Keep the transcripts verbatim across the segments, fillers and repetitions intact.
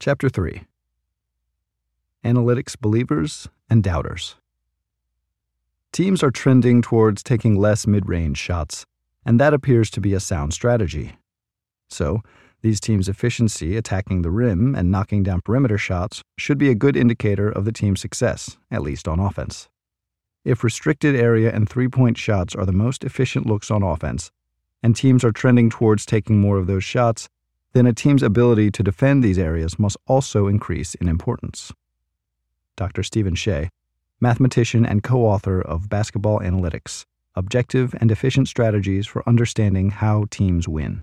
Chapter three. Analytics Believers and Doubters. Teams are trending towards taking less mid-range shots, and that appears to be a sound strategy. So, these teams' efficiency attacking the rim and knocking down perimeter shots should be a good indicator of the team's success, at least on offense. If restricted area and three-point shots are the most efficient looks on offense, and teams are trending towards taking more of those shots, then a team's ability to defend these areas must also increase in importance. Doctor Stephen Shea, mathematician and co-author of Basketball Analytics, Objective and Efficient Strategies for Understanding How Teams Win.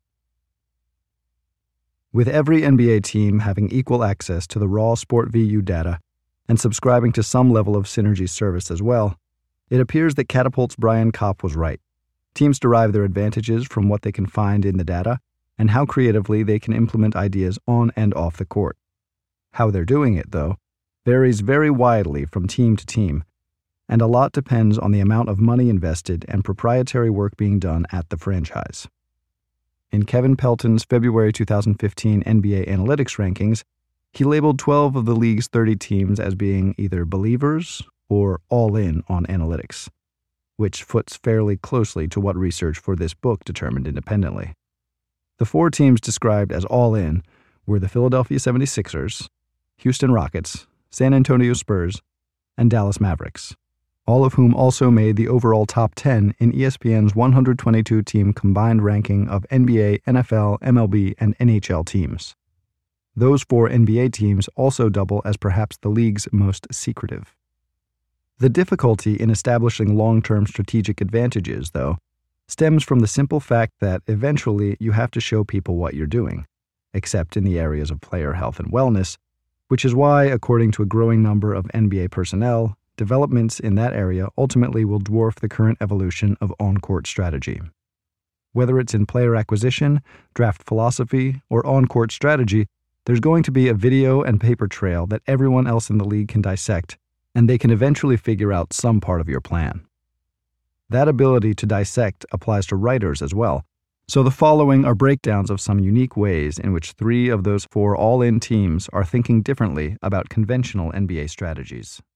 With every N B A team having equal access to the raw SportVU data and subscribing to some level of Synergy service as well, it appears that Catapult's Brian Kopp was right. Teams derive their advantages from what they can find in the data and how creatively they can implement ideas on and off the court. How they're doing it, though, varies very widely from team to team, and a lot depends on the amount of money invested and proprietary work being done at the franchise. In Kevin Pelton's February twenty fifteen N B A Analytics rankings, he labeled twelve of the league's thirty teams as being either believers or all-in on analytics, which foots fairly closely to what research for this book determined independently. The four teams described as all-in were the Philadelphia seventy-sixers, Houston Rockets, San Antonio Spurs, and Dallas Mavericks, all of whom also made the overall top ten in E S P N's one hundred twenty-two team combined ranking of N B A, N F L, M L B, and N H L teams. Those four N B A teams also double as perhaps the league's most secretive. The difficulty in establishing long-term strategic advantages, though, stems from the simple fact that eventually you have to show people what you're doing, except in the areas of player health and wellness, which is why, according to a growing number of N B A personnel, developments in that area ultimately will dwarf the current evolution of on-court strategy. Whether it's in player acquisition, draft philosophy, or on-court strategy, there's going to be a video and paper trail that everyone else in the league can dissect, and they can eventually figure out some part of your plan. That ability to dissect applies to writers as well, so the following are breakdowns of some unique ways in which three of those four all-in teams are thinking differently about conventional N B A strategies.